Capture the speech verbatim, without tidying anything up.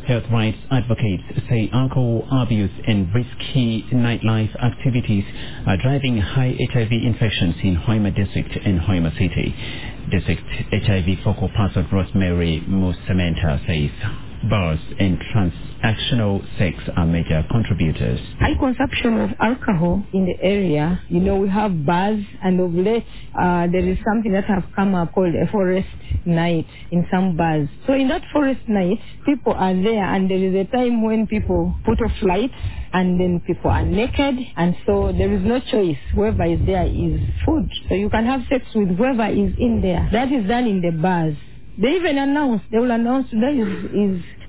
Health rights advocates say alcohol abuse and risky nightlife activities are driving high H I V infections in Hoima District and Hoima City. District H I V focal person Rosemary Musamenta says bars and transactional sex are major contributors. High consumption of alcohol in the area. You know, we have bars, and of late uh, there is something that have come up called a forest night in some bars. So in that forest night, people are there, and there is a time when people put off lights, and then people are naked, and so there is no choice. Whoever is there is food. So you can have sex with whoever is in there. That is done in the bars. They even announce, they will announce today is, is